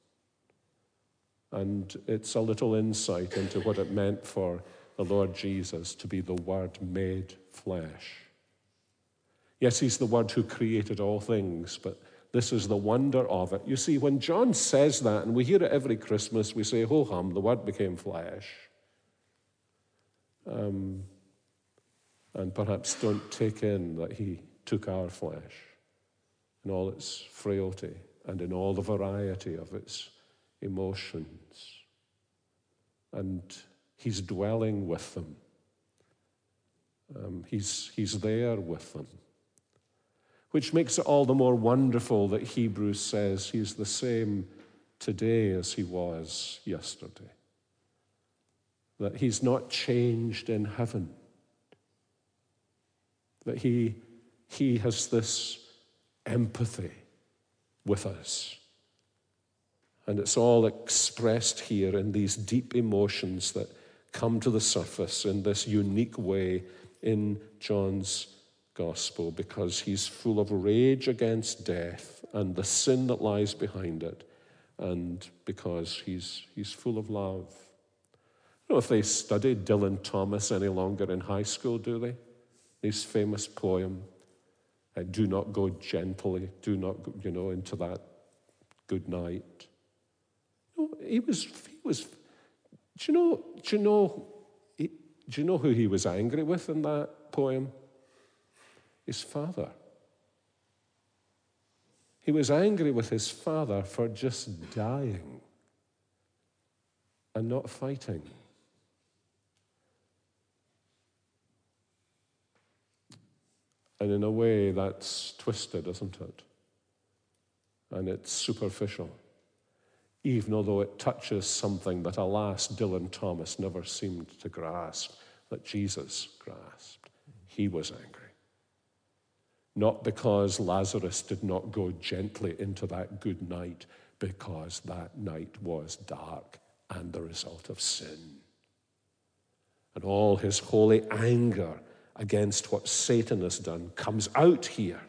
And it's a little insight into what it meant for the Lord Jesus to be the Word made flesh. Yes, he's the Word who created all things, but this is the wonder of it. You see, when John says that, and we hear it every Christmas, we say, ho hum, the Word became flesh. And perhaps don't take in that he took our flesh in all its frailty and in all the variety of its emotions. And he's dwelling with them. He's there with them. Which makes it all the more wonderful that Hebrews says he's the same today as he was yesterday. That he's not changed in heaven. That he has this empathy with us. And it's all expressed here in these deep emotions that come to the surface in this unique way in John's gospel, because he's full of rage against death and the sin that lies behind it, and because he's full of love. I don't know if they studied Dylan Thomas any longer in high school, do they? His famous poem, do not go gently, do not go, into that good night. No, he was. Do you know who he was angry with in that poem? His father. He was angry with his father for just dying and not fighting. And in a way, that's twisted, isn't it? And it's superficial, even although it touches something that, alas, Dylan Thomas never seemed to grasp, that Jesus grasped. He was angry. not because Lazarus did not go gently into that good night, because that night was dark and the result of sin. And all his holy anger against what Satan has done comes out here.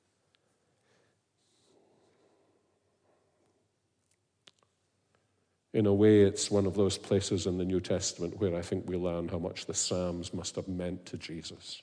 In a way, it's one of those places in the New Testament where I think we learn how much the Psalms must have meant to Jesus,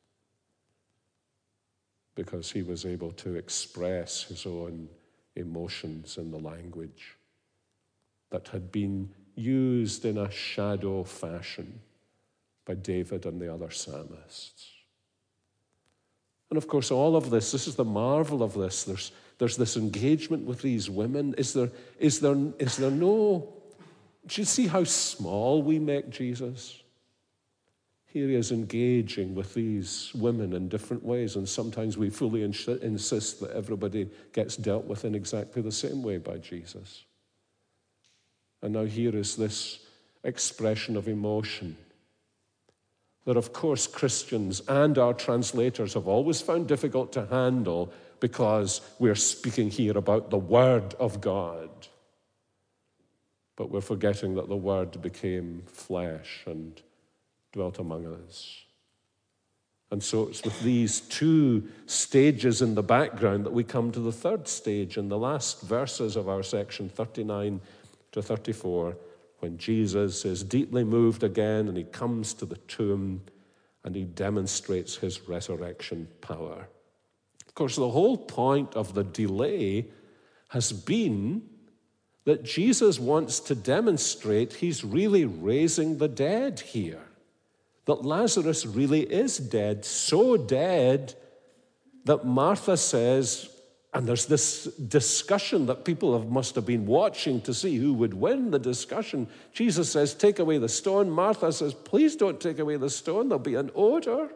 because he was able to express his own emotions in the language that had been used in a shadow fashion by David and the other psalmists. And of course, all of this is the marvel of this. There's this engagement with these women. Is there no... Do you see how small we make Jesus? Here he is engaging with these women in different ways, and sometimes we fully insist that everybody gets dealt with in exactly the same way by Jesus. And now here is this expression of emotion that, of course, Christians and our translators have always found difficult to handle, because we're speaking here about the Word of God. But we're forgetting that the Word became flesh and dwelt among us. And so it's with these two stages in the background that we come to the third stage in the last verses of our section, 39 to 34, when Jesus is deeply moved again and he comes to the tomb and he demonstrates his resurrection power. Of course, the whole point of the delay has been that Jesus wants to demonstrate he's really raising the dead here. That Lazarus really is dead, so dead that Martha says, and there's this discussion that people must have been watching to see who would win the discussion. Jesus says, take away the stone. Martha says, please don't take away the stone. There'll be an odor.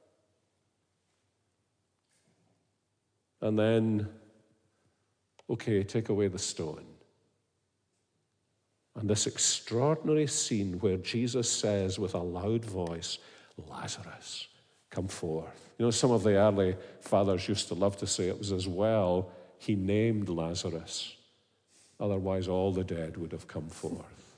And then, okay, take away the stone. And this extraordinary scene where Jesus says with a loud voice, Lazarus, come forth. You know, some of the early fathers used to love to say it was as well he named Lazarus. Otherwise, all the dead would have come forth.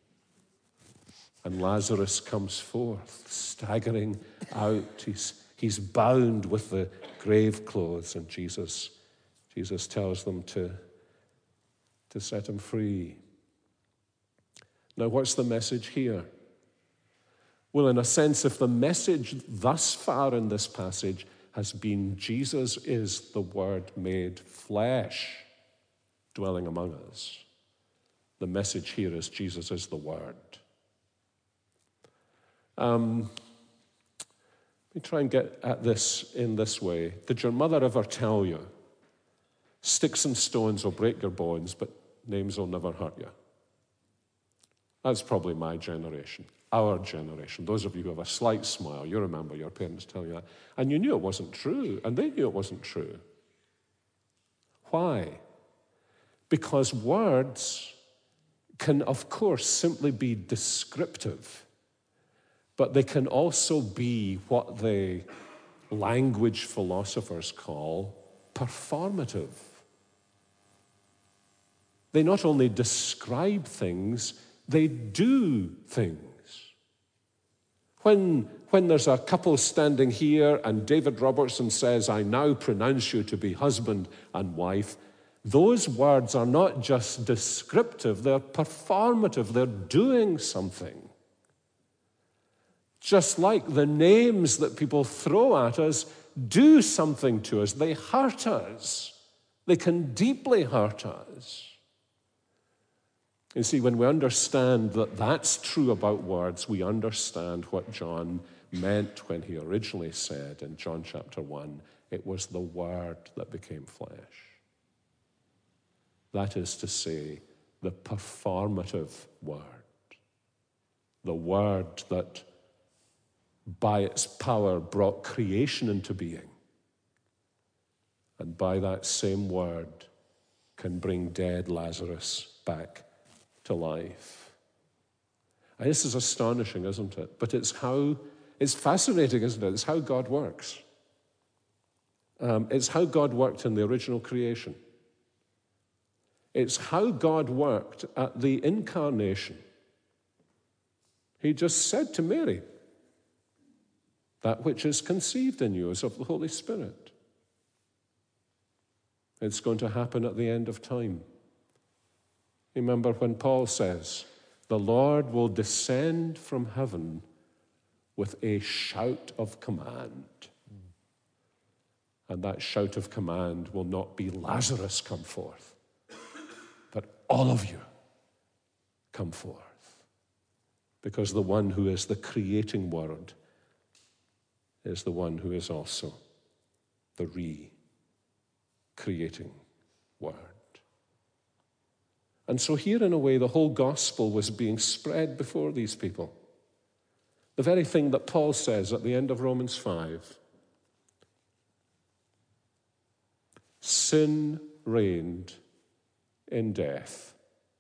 And Lazarus comes forth, staggering out. He's bound with the grave clothes, and Jesus tells them to set him free. Now, what's the message here? Well, in a sense, if the message thus far in this passage has been Jesus is the Word made flesh dwelling among us, the message here is Jesus is the Word. Let me try and get at this in this way. Did your mother ever tell you, sticks and stones will break your bones, but names will never hurt you? That's probably my generation, our generation. Those of you who have a slight smile, you remember your parents telling you that. And you knew it wasn't true, and they knew it wasn't true. Why? Because words can, of course, simply be descriptive, but they can also be what the language philosophers call performative. They not only describe things, they do things. When there's a couple standing here and David Robertson says, I now pronounce you to be husband and wife, those words are not just descriptive, they're performative, they're doing something. Just like the names that people throw at us do something to us, they hurt us. They can deeply hurt us. You see, when we understand that that's true about words, we understand what John meant when he originally said in John chapter 1, it was the Word that became flesh. That is to say, the performative Word. The Word that by its power brought creation into being. And by that same Word can bring dead Lazarus back to life. And this is astonishing, isn't it? But it's fascinating, isn't it? It's how God works. It's how God worked in the original creation. It's how God worked at the incarnation. He just said to Mary, that which is conceived in you is of the Holy Spirit. It's going to happen at the end of time. Remember when Paul says, the Lord will descend from heaven with a shout of command. And that shout of command will not be Lazarus come forth, but all of you come forth. Because the one who is the creating word is the one who is also the re-creating word. And so here, in a way, the whole gospel was being spread before these people. The very thing that Paul says at the end of Romans 5. Sin reigned in death.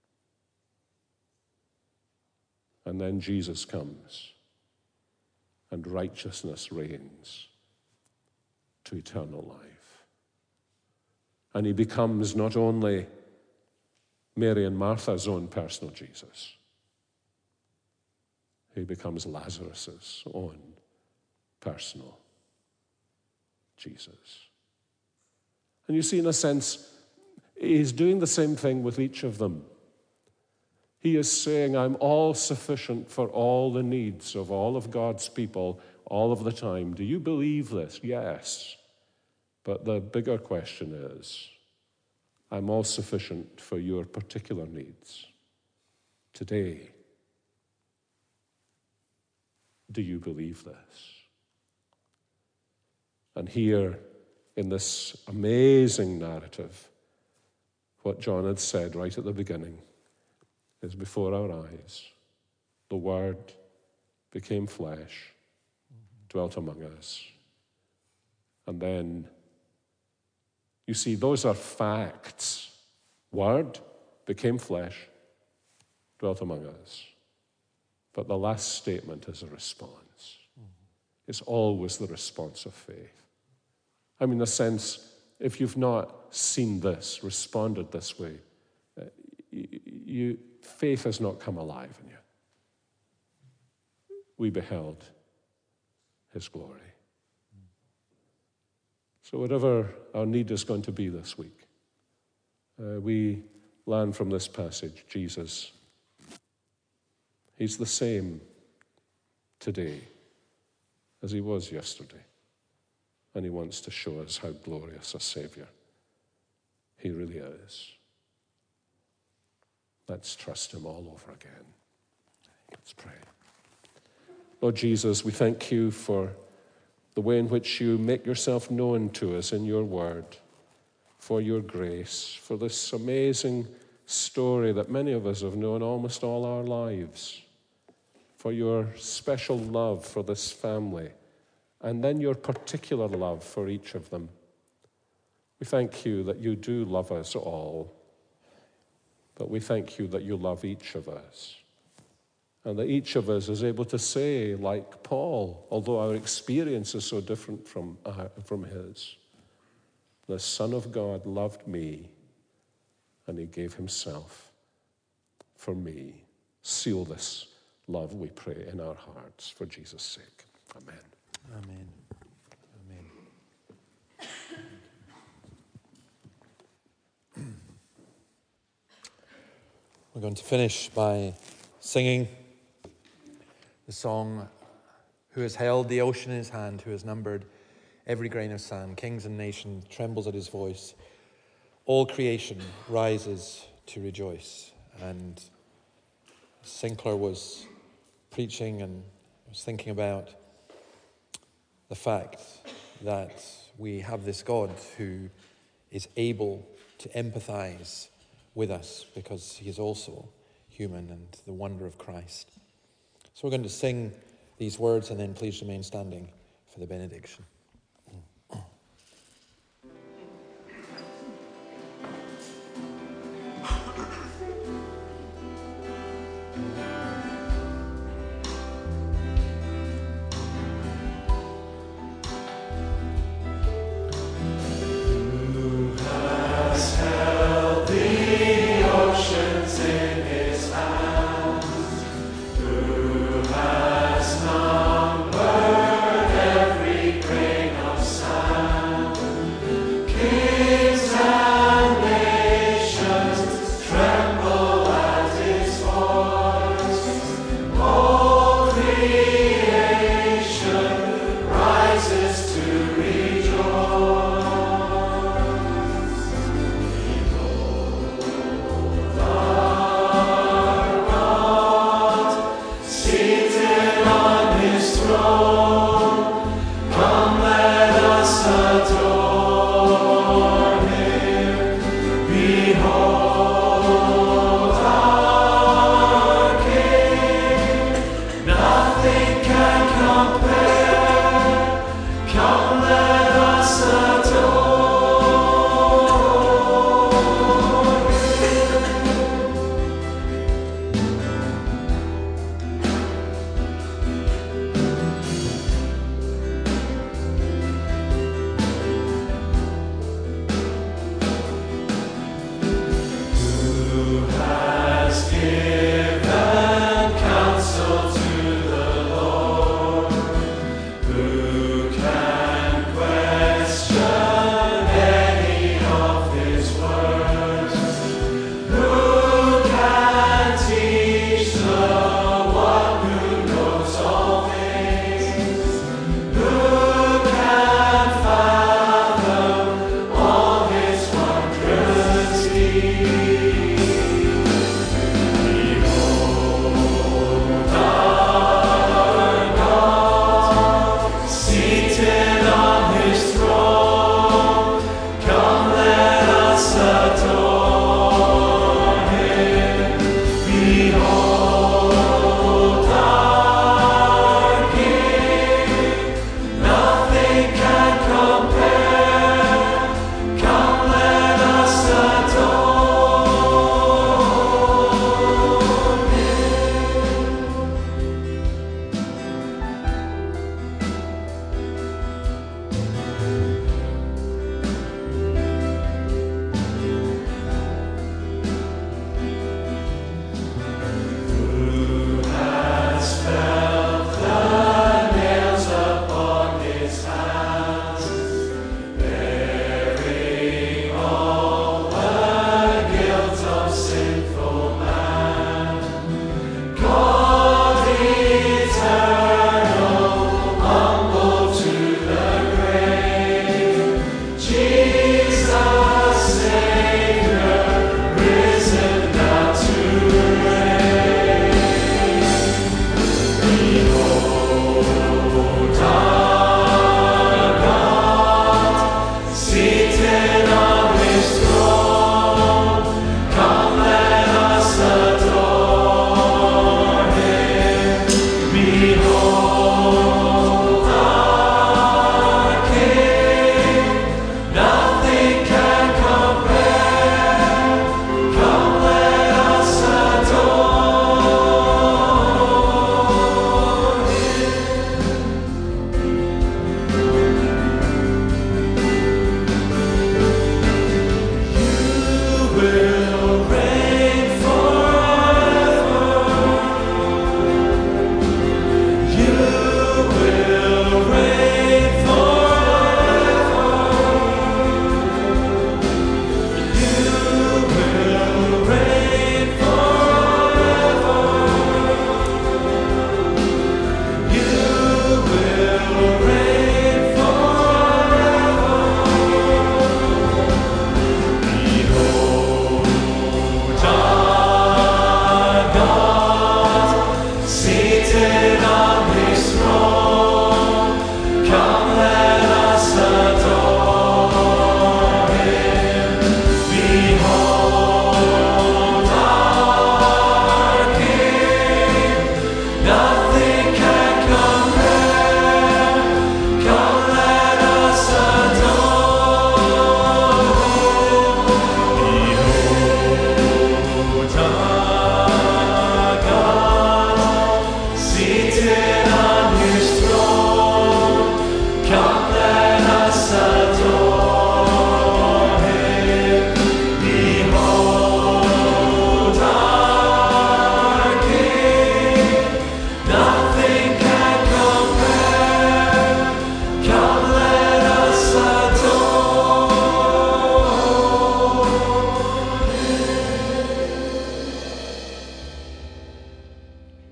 And then Jesus comes, and righteousness reigns to eternal life. And he becomes not only Mary and Martha's own personal Jesus, he becomes Lazarus's own personal Jesus. And you see, in a sense, he's doing the same thing with each of them. He is saying, I'm all sufficient for all the needs of all of God's people all of the time. Do you believe this? Yes. But the bigger question is, I'm all sufficient for your particular needs today. Do you believe this? And here, in this amazing narrative, what John had said right at the beginning is before our eyes. The Word became flesh, dwelt among us. And then, you see, those are facts. Word became flesh, dwelt among us. But the last statement is a response. It's always the response of faith. I mean, in a sense, if you've not seen this, responded this way, faith has not come alive in you. We beheld his glory. So whatever our need is going to be this week, we learn from this passage, Jesus, he's the same today as he was yesterday. And he wants to show us how glorious a Savior he really is. Let's trust him all over again. Let's pray. Lord Jesus, we thank you for the way in which you make yourself known to us in your word, for your grace, for this amazing story that many of us have known almost all our lives, for your special love for this family, and then your particular love for each of them. We thank you that you do love us all, but we thank you that you love each of us, and that each of us is able to say, like Paul, although our experience is so different from his, the Son of God loved me, and he gave himself for me. Seal this love, we pray, in our hearts for Jesus' sake. Amen. Amen. Amen. We're going to finish by singing the song, Who has held the ocean in his hand, who has numbered every grain of sand. Kings and nations trembles at his voice. All creation rises to rejoice. And Sinclair was preaching and was thinking about the fact that we have this God who is able to empathize with us because he is also human, and the wonder of Christ. So we're going to sing these words, and then please remain standing for the benediction.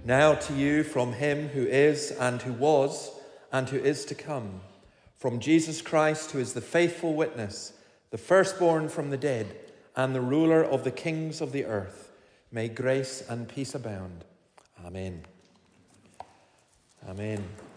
Now to you from him who is and who was and who is to come, from Jesus Christ, who is the faithful witness, the firstborn from the dead, and the ruler of the kings of the earth, may grace and peace abound. Amen. Amen.